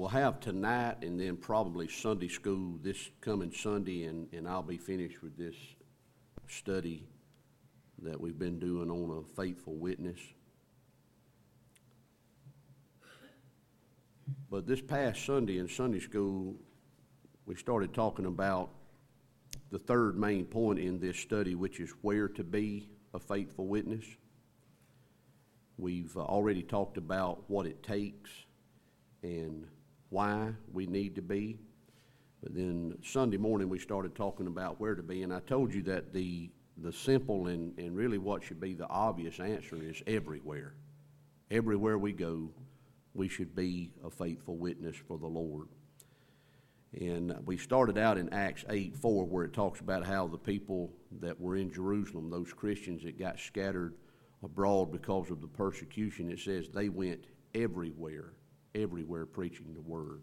we'll have tonight and then probably Sunday school this coming Sunday, and I'll be finished with this study that we've been doing on a faithful witness. But this past Sunday in Sunday school, we started talking about the third main point in this study, which is where to be a faithful witness. We've already talked about what it takes and why we need to be. But then Sunday morning we started talking about where to be, and I told you that the simple and really what should be the obvious answer is everywhere. Everywhere we go, we should be a faithful witness for the Lord. And we started out in Acts 8:4, where it talks about how the people that were in Jerusalem, those Christians that got scattered abroad because of the persecution, it says they went everywhere preaching the word.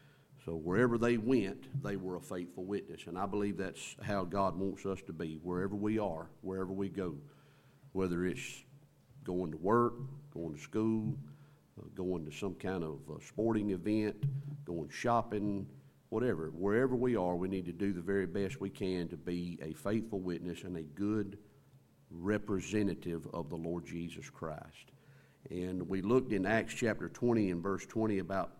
So wherever they went, they were a faithful witness. And I believe that's how God wants us to be, wherever we are, wherever we go, whether it's going to work, going to school, going to some kind of sporting event, going shopping, whatever. Wherever we are, we need to do the very best we can to be a faithful witness and a good representative of the Lord Jesus Christ. And we looked in Acts chapter 20 and verse 20 about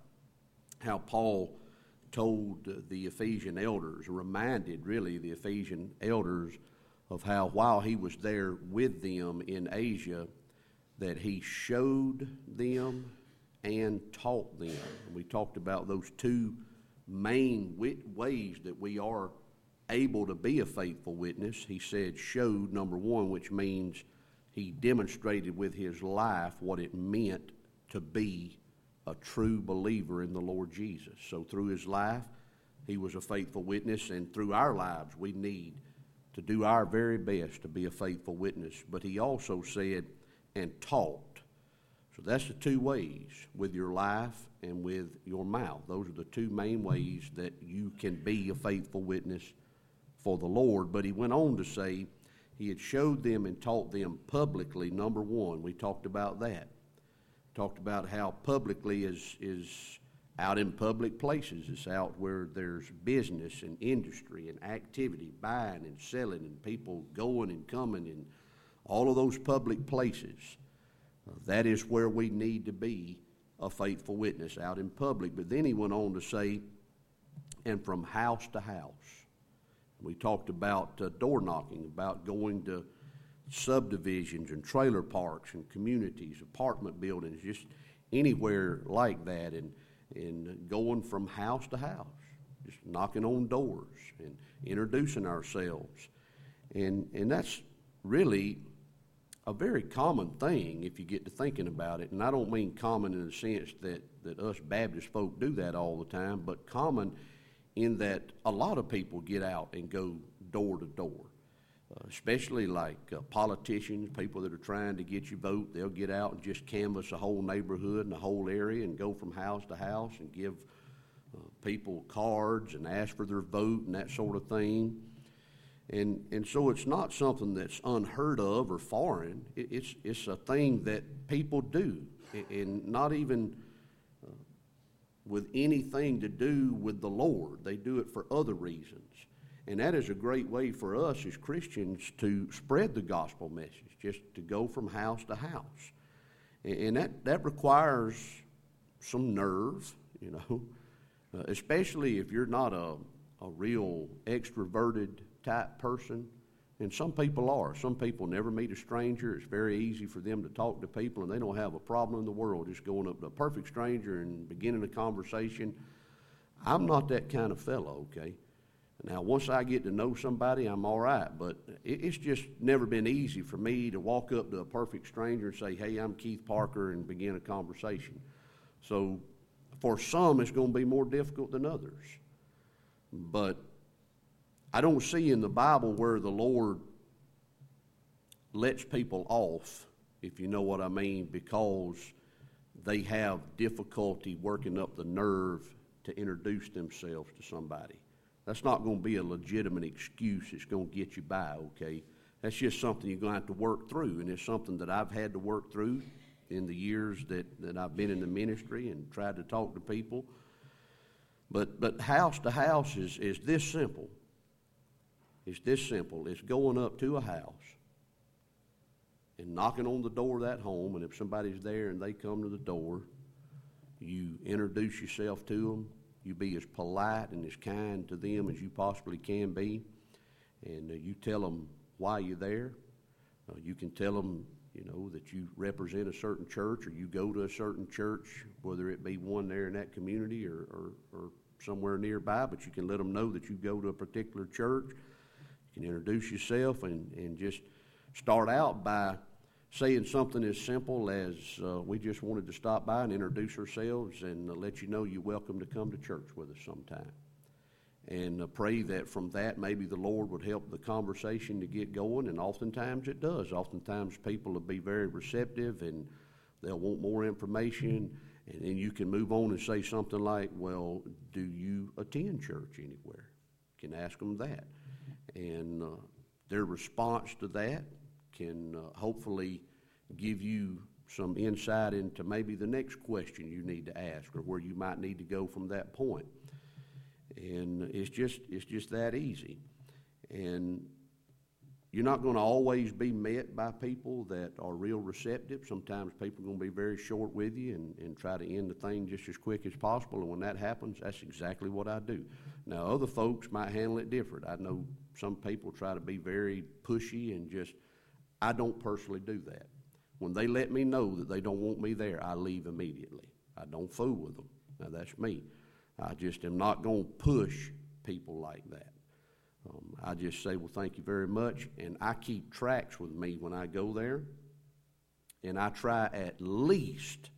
how Paul told the Ephesian elders, reminded really the Ephesian elders of how while he was there with them in Asia, that he showed them and taught them. And we talked about those two main ways that we are able to be a faithful witness. He said showed, number one, which means he demonstrated with his life what it meant to be a true believer in the Lord Jesus. So through his life, he was a faithful witness, and through our lives, we need to do our very best to be a faithful witness. But he also said, and taught. So that's the two ways, with your life and with your mouth. Those are the two main ways that you can be a faithful witness for the Lord. But he went on to say he had showed them and taught them publicly, number one. We talked about that. Talked about how publicly is out in public places. It's out where there's business and industry and activity, buying and selling and people going and coming and all of those public places. That is where we need to be a faithful witness, out in public. But then he went on to say, and from house to house. We talked about door knocking, about going to subdivisions and trailer parks and communities, apartment buildings, just anywhere like that, and going from house to house, just knocking on doors and introducing ourselves. And that's really a very common thing if you get to thinking about it. And I don't mean common in the sense that us Baptist folk do that all the time, but common in that a lot of people get out and go door to door, especially like politicians, people that are trying to get you vote. They'll get out and just canvass a whole neighborhood and a whole area and go from house to house and give people cards and ask for their vote and that sort of thing. And so it's not something that's unheard of or foreign. It's a thing that people do, and not even with anything to do with the Lord. They do it for other reasons. And that is a great way for us as Christians to spread the gospel message, just to go from house to house. And that requires some nerve, especially if you're not a real extroverted type person. And some people are. Some people never meet a stranger. It's very easy for them to talk to people, and they don't have a problem in the world just going up to a perfect stranger and beginning a conversation. I'm not that kind of fellow, okay? Now, once I get to know somebody, I'm all right, but it's just never been easy for me to walk up to a perfect stranger and say, hey, I'm Keith Parker, and begin a conversation. So for some, it's going to be more difficult than others. But I don't see in the Bible where the Lord lets people off, if you know what I mean, because they have difficulty working up the nerve to introduce themselves to somebody. That's not going to be a legitimate excuse that's going to get you by, okay? That's just something you're going to have to work through, and it's something that I've had to work through in the years that I've been in the ministry and tried to talk to people. But house to house is this simple. It's this simple. It's going up to a house and knocking on the door of that home, and if somebody's there and they come to the door, you introduce yourself to them. You be as polite and as kind to them as you possibly can be, and you tell them why you're there. You can tell them, that you represent a certain church or you go to a certain church, whether it be one there in that community or somewhere nearby, but you can let them know that you go to a particular church. You can introduce yourself and just start out by saying something as simple as, we just wanted to stop by and introduce ourselves and let you know you're welcome to come to church with us sometime. And pray that from that maybe the Lord would help the conversation to get going, and oftentimes it does. Oftentimes people will be very receptive and they'll want more information, and then you can move on and say something like, well, do you attend church anywhere? You can ask them that. And their response to that can hopefully give you some insight into maybe the next question you need to ask or where you might need to go from that point. And it's just that easy. And you're not going to always be met by people that are real receptive. Sometimes people are going to be very short with you and try to end the thing just as quick as possible. And when that happens, that's exactly what I do. Now, other folks might handle it different. I know some people try to be very pushy and I don't personally do that. When they let me know that they don't want me there, I leave immediately. I don't fool with them. Now, that's me. I just am not going to push people like that. I just say, well, thank you very much, and I keep tracts with me when I go there, and I try at least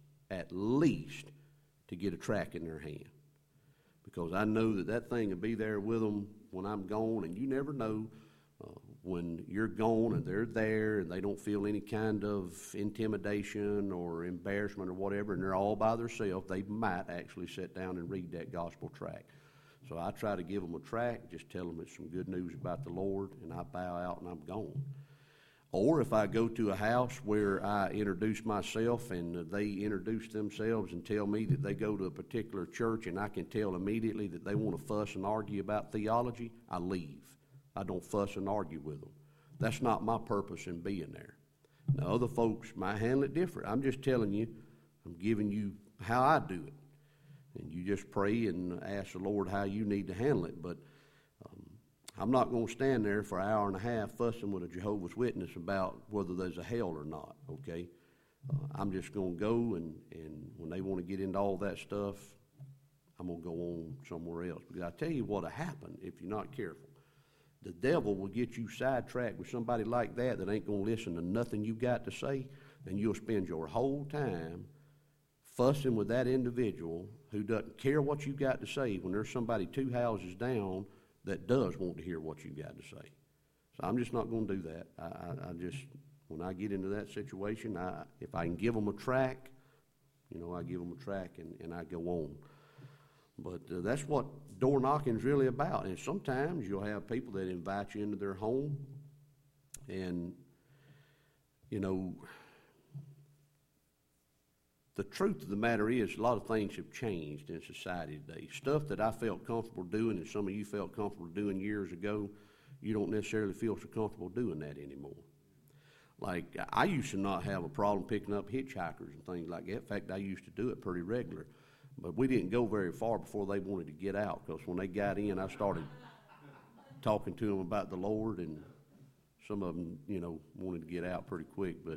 to get a tract in their hand, because I know that thing will be there with them when I'm gone, and you never know when you're gone and they're there and they don't feel any kind of intimidation or embarrassment or whatever, and they're all by themselves, they might actually sit down and read that gospel tract. So I try to give them a tract, just tell them it's some good news about the Lord, and I bow out and I'm gone. Or if I go to a house where I introduce myself and they introduce themselves and tell me that they go to a particular church and I can tell immediately that they want to fuss and argue about theology, I leave. I don't fuss and argue with them. That's not my purpose in being there. Now, other folks might handle it different. I'm just telling you, I'm giving you how I do it. And you just pray and ask the Lord how you need to handle it. But I'm not going to stand there for an hour and a half fussing with a Jehovah's Witness about whether there's a hell or not, okay? I'm just going to go, and when they want to get into all that stuff, I'm going to go on somewhere else. Because I tell you what will happen if you're not careful. The devil will get you sidetracked with somebody like that ain't going to listen to nothing you got to say, and you'll spend your whole time fussing with that individual who doesn't care what you got to say when there's somebody 2 houses down that does want to hear what you got to say. So I'm just not going to do that. I just, when I get into that situation, if I can give them a tract, I give them a tract and I go on. But that's what door knocking is really about. And sometimes you'll have people that invite you into their home, and, the truth of the matter is a lot of things have changed in society today. Stuff that I felt comfortable doing and some of you felt comfortable doing years ago, you don't necessarily feel so comfortable doing that anymore. Like, I used to not have a problem picking up hitchhikers and things like that. In fact, I used to do it pretty regular. But we didn't go very far before they wanted to get out, because when they got in, I started talking to them about the Lord, and some of them, wanted to get out pretty quick. But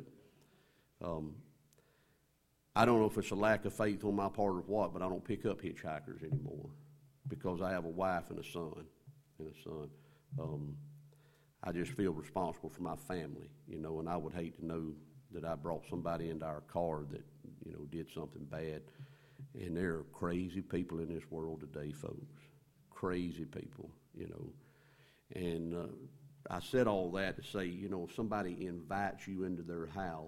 I don't know if it's a lack of faith on my part or what, but I don't pick up hitchhikers anymore because I have a wife and a son. I just feel responsible for my family, and I would hate to know that I brought somebody into our car that, did something bad. And there are crazy people in this world today, folks. Crazy people, And I said all that to say, if somebody invites you into their house,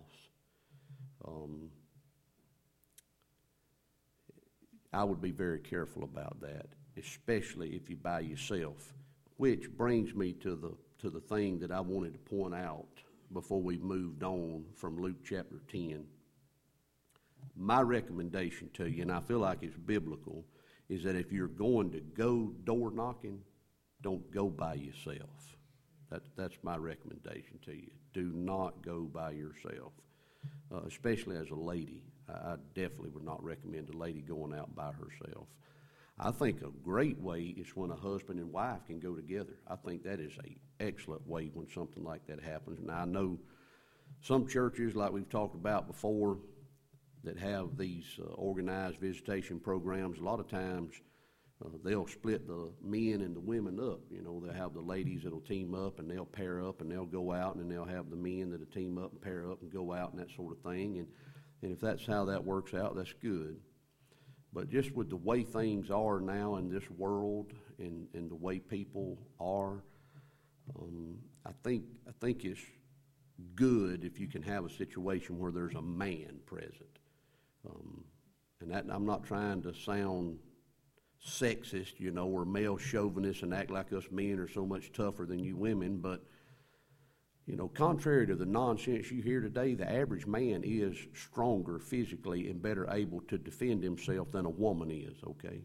I would be very careful about that, especially if you're by yourself. Which brings me to the thing that I wanted to point out before we moved on from Luke chapter 10. My recommendation to you, and I feel like it's biblical, is that if you're going to go door knocking, don't go by yourself. That's my recommendation to you. Do not go by yourself, especially as a lady. I definitely would not recommend a lady going out by herself. I think a great way is when a husband and wife can go together. I think that is an excellent way when something like that happens. And I know some churches, like we've talked about before, that have these organized visitation programs, a lot of times they'll split the men and the women up. You know, they'll have the ladies that'll team up and they'll pair up and they'll go out, and then they'll have the men that'll team up and pair up and go out and that sort of thing. And if that's how that works out, that's good. But just with the way things are now in this world and the way people are, I think it's good if you can have a situation where there's a man present. And that, I'm not trying to sound sexist, you know, or male chauvinist and act like us men are so much tougher than you women, but, you know, contrary to the nonsense you hear today, the average man is stronger physically and better able to defend himself than a woman is, okay?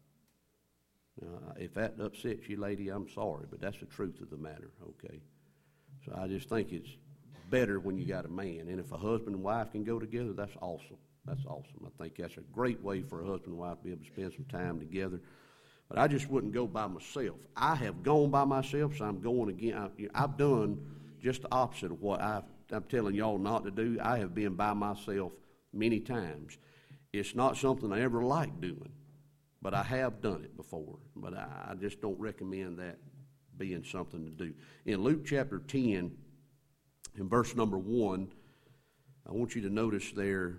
If that upsets you, lady, I'm sorry, but that's the truth of the matter, okay? So I just think it's better when you got a man. And if a husband and wife can go together, that's awesome. That's awesome. I think that's a great way for a husband and wife to be able to spend some time together. But I just wouldn't go by myself. I have gone by myself, so I'm going again. I've done just the opposite of what I'm telling y'all not to do. I have been by myself many times. It's not something I ever liked doing, but I have done it before. But I just don't recommend that being something to do. In Luke chapter 10, in verse number 1, I want you to notice there,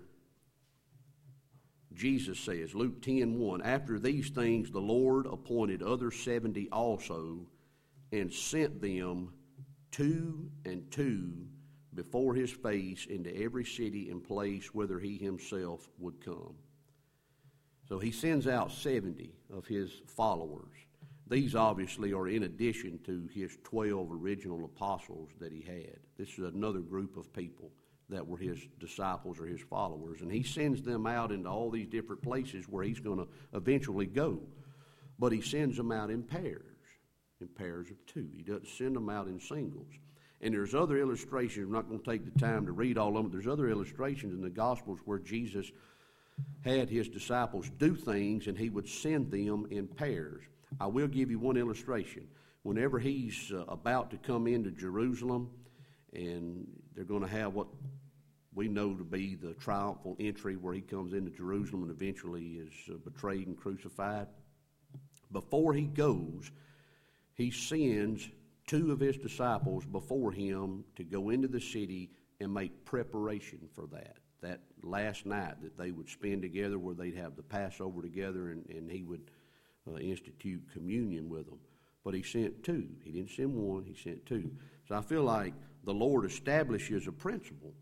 Jesus says, Luke 10:1, after these things the Lord appointed other 70 also, and sent them 2 and 2 before his face into every city and place whither he himself would come. So he sends out 70 of his followers. These obviously are in addition to his 12 original apostles that he had. This is another group of people that were his disciples or his followers. And he sends them out into all these different places where he's going to eventually go. But he sends them out in pairs of 2. He doesn't send them out in singles. And there's other illustrations. I'm not going to take the time to read all of them. There's other illustrations in the Gospels where Jesus had his disciples do things and he would send them in pairs. I will give you one illustration. Whenever he's about to come into Jerusalem, and they're going to have what we know to be the triumphal entry where he comes into Jerusalem and eventually is betrayed and crucified. Before he goes, he sends 2 of his disciples before him to go into the city and make preparation for that last night that they would spend together, where they'd have the Passover together, and he would institute communion with them. But he sent 2. He didn't send 1, he sent 2. So I feel like the Lord establishes a principle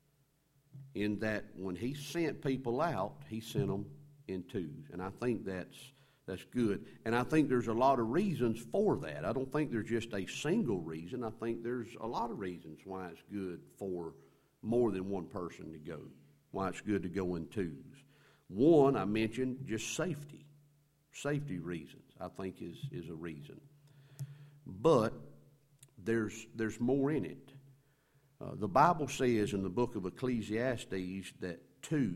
in that when he sent people out, he sent them in 2s. And I think that's good. And I think there's a lot of reasons for that. I don't think there's just a single reason. I think there's a lot of reasons why it's good for more than one person to go, why it's good to go in 2s. One, I mentioned just safety. Safety reasons, I think, is a reason. But there's more in it. The Bible says in the book of Ecclesiastes that 2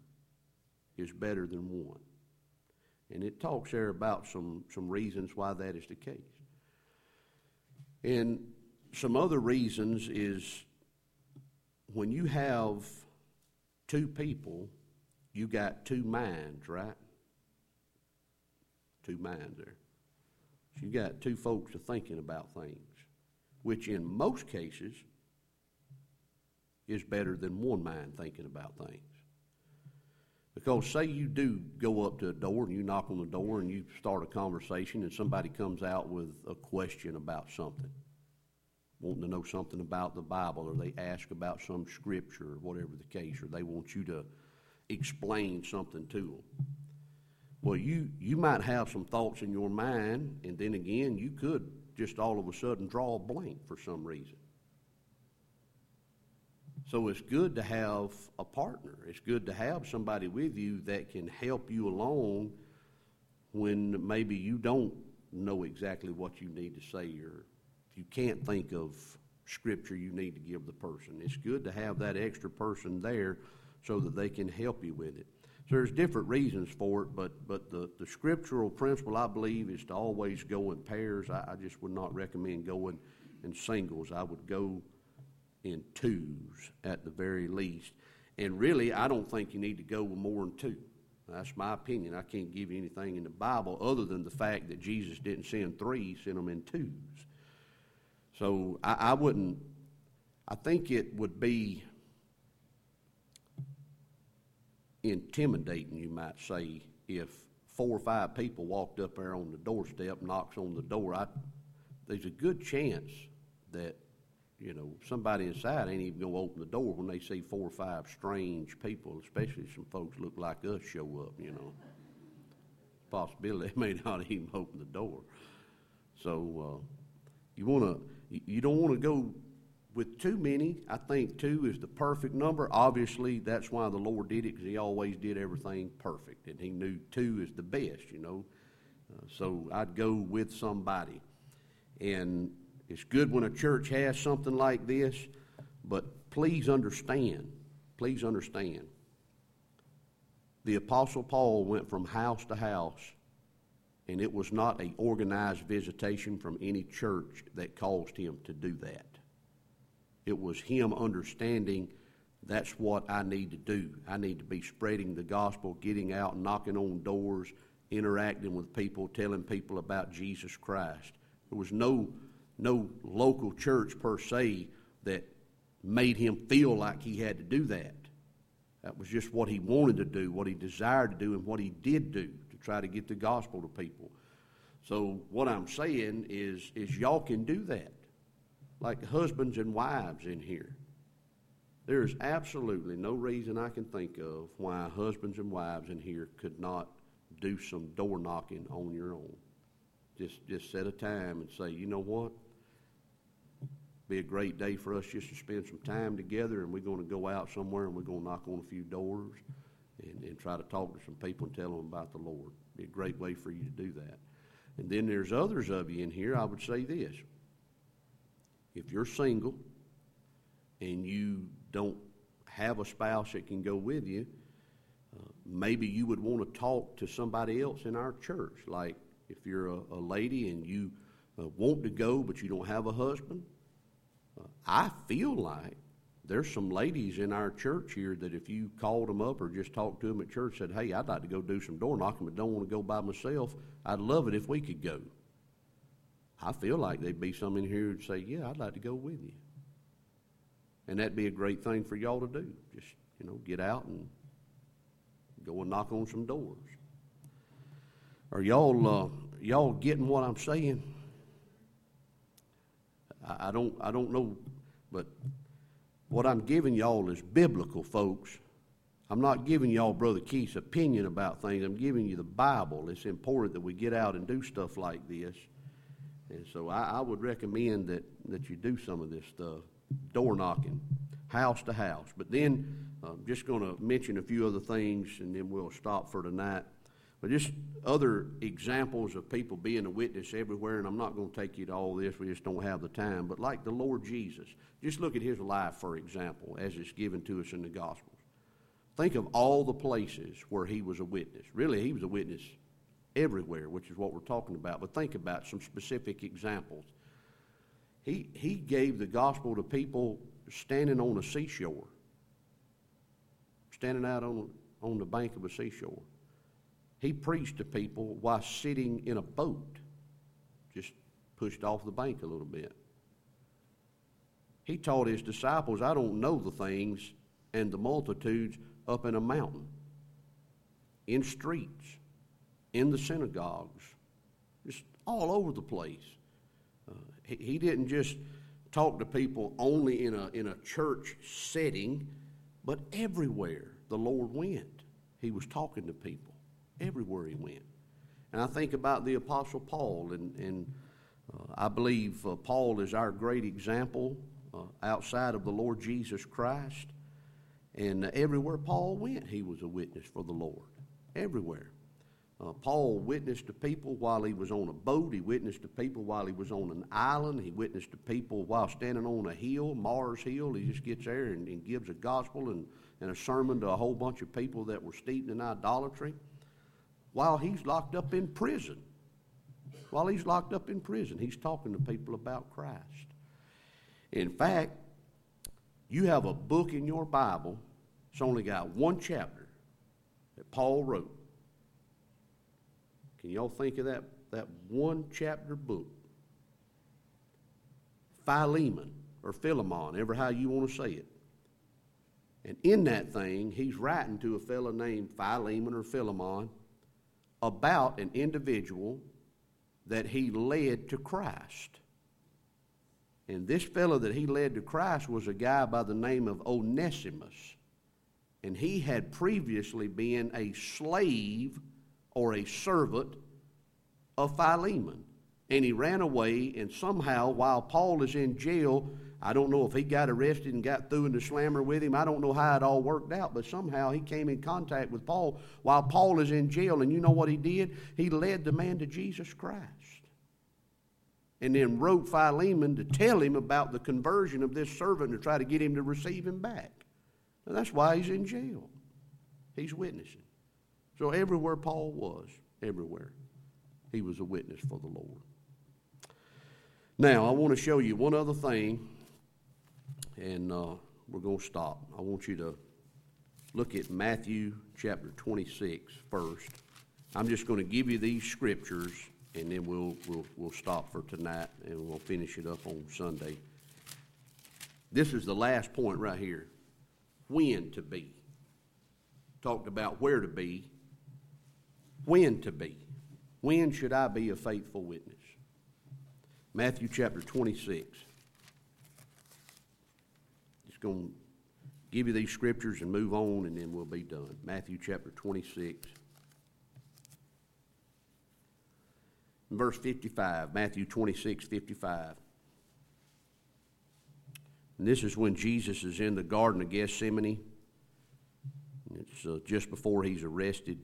is better than 1. And it talks there about some reasons why that is the case. And some other reasons is when you have 2 people, you got 2 minds, right? 2 minds there. So you got 2 folks are thinking about things, which in most cases is better than 1 mind thinking about things. Because say you do go up to a door and you knock on the door and you start a conversation and somebody comes out with a question about something, wanting to know something about the Bible, or they ask about some scripture or whatever the case, or they want you to explain something to them. Well, you might have some thoughts in your mind, and then again, you could just all of a sudden draw a blank for some reason. So it's good to have a partner. It's good to have somebody with you that can help you along when maybe you don't know exactly what you need to say, or if you can't think of scripture you need to give the person. It's good to have that extra person there so that they can help you with it. So there's different reasons for it, but the scriptural principle, I believe, is to always go in pairs. I just would not recommend going in singles. I would go in twos at the very least. And really, I don't think you need to go with more than two. That's my opinion. I can't give you anything in the Bible other than the fact that Jesus didn't send three, he sent them in twos. So I think it would be intimidating, you might say, if 4 or 5 people walked up there on the doorstep, knocks on the door. There's a good chance that, somebody inside ain't even going to open the door when they see 4 or 5 strange people, especially some folks look like us show up, Possibility they may not even open the door. So you don't want to go with too many. I think 2 is the perfect number. Obviously, that's why the Lord did it, because he always did everything perfect, and he knew 2 is the best, So I'd go with somebody. And it's good when a church has something like this, but please understand, the Apostle Paul went from house to house, and it was not an organized visitation from any church that caused him to do that. It was him understanding that's what I need to do. I need to be spreading the gospel, getting out, knocking on doors, interacting with people, telling people about Jesus Christ. There was no local church per se that made him feel like he had to do that. That was just what he wanted to do, what he desired to do, and what he did do to try to get the gospel to people. So what I'm saying is y'all can do that. Like husbands and wives in here. There is absolutely no reason I can think of why husbands and wives in here could not do some door knocking on your own. Just set a time and say, you know what? Be a great day for us just to spend some time together, and we're going to go out somewhere and we're going to knock on a few doors and try to talk to some people and tell them about the Lord. Be a great way for you to do that. And then there's others of you in here, I would say this. If you're single and you don't have a spouse that can go with you, maybe you would want to talk to somebody else in our church. Like if you're a lady and you want to go but you don't have a husband, I feel like there's some ladies in our church here that if you called them up or just talked to them at church, said, hey, I'd like to go do some door knocking but don't want to go by myself, I'd love it if we could go. I feel like there'd be some in here who'd say, yeah, I'd like to go with you. And that'd be a great thing for y'all to do. Just, get out and go and knock on some doors. Are y'all getting what I'm saying? I don't know, but what I'm giving y'all is biblical, folks. I'm not giving y'all Brother Keith's opinion about things. I'm giving you the Bible. It's important that we get out and do stuff like this. And so I would recommend that you do some of this stuff, door knocking, house to house. But then I'm just going to mention a few other things, and then we'll stop for tonight. But just other examples of people being a witness everywhere, and I'm not going to take you to all this. We just don't have the time. But like the Lord Jesus, just look at his life, for example, as it's given to us in the Gospels. Think of all the places where he was a witness. Really, he was a witness everywhere, which is what we're talking about. But think about some specific examples. He gave the gospel to people standing on a seashore, standing out on the bank of a seashore. He preached to people while sitting in a boat, just pushed off the bank a little bit. He taught his disciples, I don't know the things and the multitudes up in a mountain, in streets, in the synagogues, just all over the place. He didn't just talk to people only in a church setting, but everywhere the Lord went, he was talking to people. Everywhere he went. And I think about the Apostle Paul, and I believe Paul is our great example outside of the Lord Jesus Christ. And everywhere Paul went, he was a witness for the Lord. Everywhere. Paul witnessed to people while he was on a boat. He witnessed to people while he was on an island. He witnessed to people while standing on a hill, Mars Hill. He just gets there and gives a gospel and a sermon to a whole bunch of people that were steeped in idolatry while he's locked up in prison. While he's locked up in prison, he's talking to people about Christ. In fact, you have a book in your Bible. It's only got one chapter that Paul wrote. Can y'all think of that one chapter book? Philemon or Philemon, ever how you want to say it. And in that thing, he's writing to a fellow named Philemon or Philemon about an individual that he led to Christ. And this fellow that he led to Christ was a guy by the name of Onesimus. And he had previously been a slave or a servant of Philemon. And he ran away, and somehow while Paul is in jail, I don't know if he got arrested and got through in the slammer with him. I don't know how it all worked out, but somehow he came in contact with Paul while Paul is in jail. And you know what he did? He led the man to Jesus Christ. And then wrote Philemon to tell him about the conversion of this servant to try to get him to receive him back. And that's why he's in jail. He's witnessing. So everywhere Paul was, everywhere, he was a witness for the Lord. Now, I want to show you one other thing, and we're going to stop. I want you to look at Matthew chapter 26 first. I'm just going to give you these scriptures, and then we'll stop for tonight, and we'll finish it up on Sunday. This is the last point right here. When to be. Talked about where to be. When to be. When should I be a faithful witness? Matthew chapter 26. Just going to give you these scriptures and move on, and then we'll be done. Matthew chapter 26. Verse 55, Matthew 26, 55. And this is when Jesus is in the Garden of Gethsemane. It's just before he's arrested.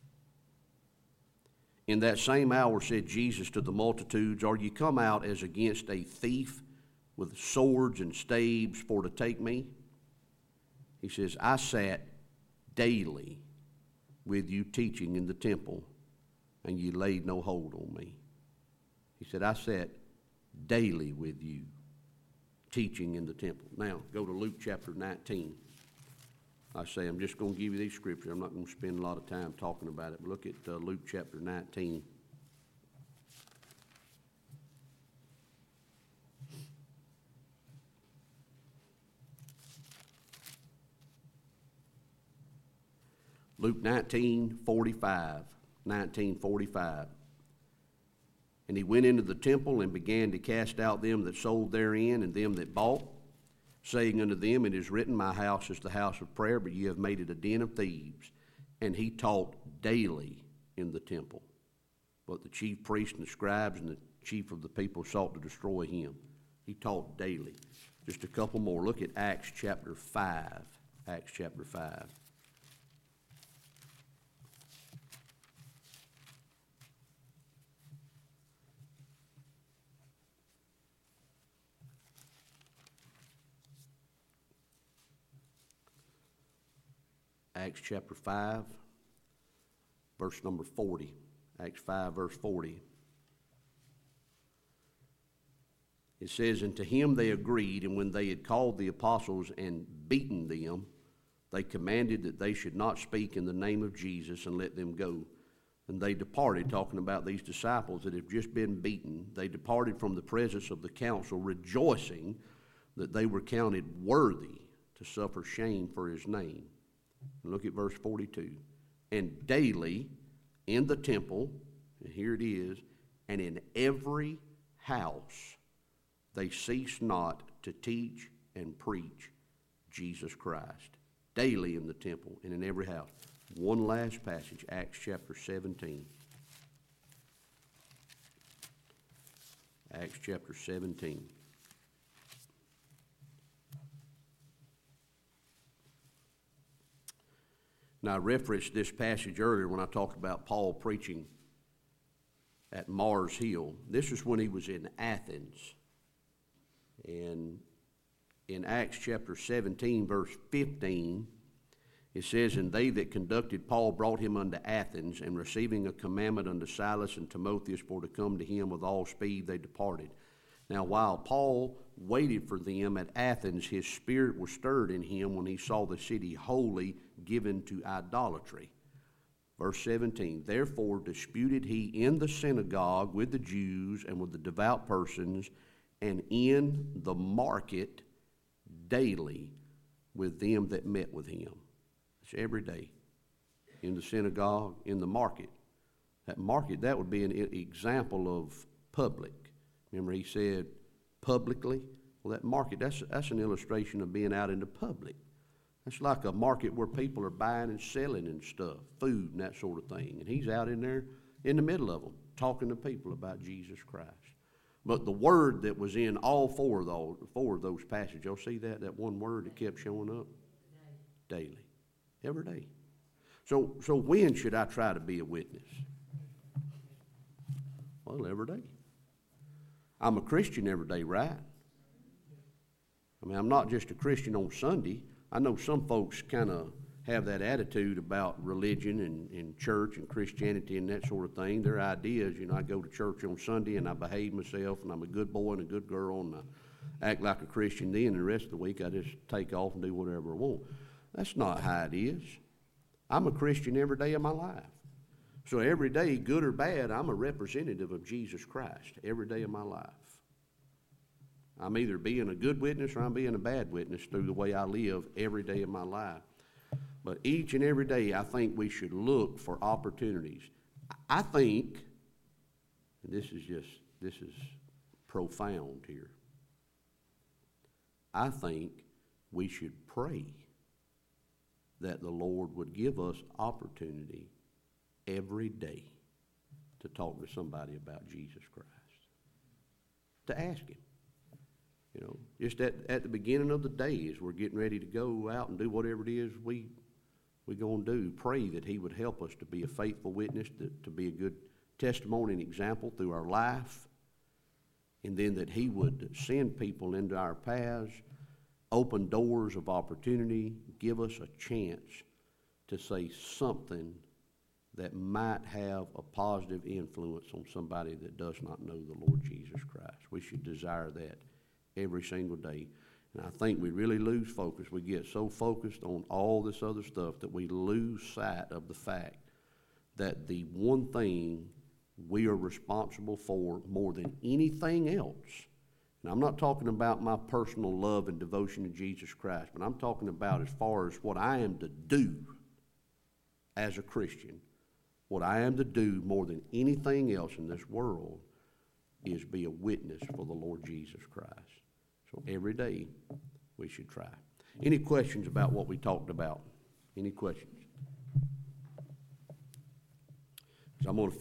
In that same hour said Jesus to the multitudes, Are ye come out as against a thief with swords and staves for to take me? He says, I sat daily with you teaching in the temple, and ye laid no hold on me. He said, I sat daily with you, teaching in the temple. Now, go to Luke chapter 19. I say I'm just going to give you these scriptures. I'm not going to spend a lot of time talking about it. But look at Luke chapter 19. Luke 19:45. 19:45. And he went into the temple and began to cast out them that sold therein and them that bought, saying unto them, It is written, My house is the house of prayer, but ye have made it a den of thieves. And he taught daily in the temple. But the chief priests and the scribes and the chief of the people sought to destroy him. He taught daily. Just a couple more. Look at Acts chapter 5. Acts chapter 5. Acts chapter 5, verse number 40. Acts 5, verse 40. It says, And to him they agreed, and when they had called the apostles and beaten them, they commanded that they should not speak in the name of Jesus, and let them go. And they departed, talking about these disciples that have just been beaten. They departed from the presence of the council, rejoicing that they were counted worthy to suffer shame for his name. Look at verse 42. And daily in the temple, and here it is, and in every house they cease not to teach and preach Jesus Christ. Daily in the temple and in every house. One last passage, Acts chapter 17. Acts chapter 17. Now, I referenced this passage earlier when I talked about Paul preaching at Mars Hill. This is when he was in Athens. And in Acts chapter 17, verse 15, it says, "And they that conducted Paul brought him unto Athens, and receiving a commandment unto Silas and Timotheus for to come to him with all speed, they departed. Now while Paul waited for them at Athens, his spirit was stirred in him when he saw the city wholly given to idolatry." Verse 17, "Therefore disputed he in the synagogue with the Jews and with the devout persons, and in the market daily with them that met with him." It's every day. In the synagogue, in the market. That market, that would be an example of public. Remember he said publicly? Well, that market, that's an illustration of being out in the public. That's like a market where people are buying and selling and stuff, food and that sort of thing. And he's out in there in the middle of them, talking to people about Jesus Christ. But the word that was in all four of those passages, y'all see that one word that kept showing up? Daily. Every day. So when should I try to be a witness? Well, every day. I'm a Christian every day, right? I mean, I'm not just a Christian on Sunday. I know some folks kind of have that attitude about religion and church and Christianity and that sort of thing. Their idea is, I go to church on Sunday and I behave myself and I'm a good boy and a good girl and I act like a Christian then, and the rest of the week I just take off and do whatever I want. That's not how it is. I'm a Christian every day of my life. So every day, good or bad, I'm a representative of Jesus Christ every day of my life. I'm either being a good witness or I'm being a bad witness through the way I live every day of my life. But each and every day, I think we should look for opportunities. I think, and this is profound here, I think we should pray that the Lord would give us opportunity every day to talk to somebody about Jesus Christ, to ask him. Just at the beginning of the day as we're getting ready to go out and do whatever it is we're going to do, pray that he would help us to be a faithful witness, to be a good testimony and example through our life, and then that he would send people into our paths, open doors of opportunity, give us a chance to say something that might have a positive influence on somebody that does not know the Lord Jesus Christ. We should desire that every single day. And I think we really lose focus. We get so focused on all this other stuff that we lose sight of the fact that the one thing we are responsible for more than anything else, and I'm not talking about my personal love and devotion to Jesus Christ, but I'm talking about as far as what I am to do as a Christian. What I am to do more than anything else in this world is be a witness for the Lord Jesus Christ. So every day we should try. Any questions about what we talked about? Any questions? So I'm going to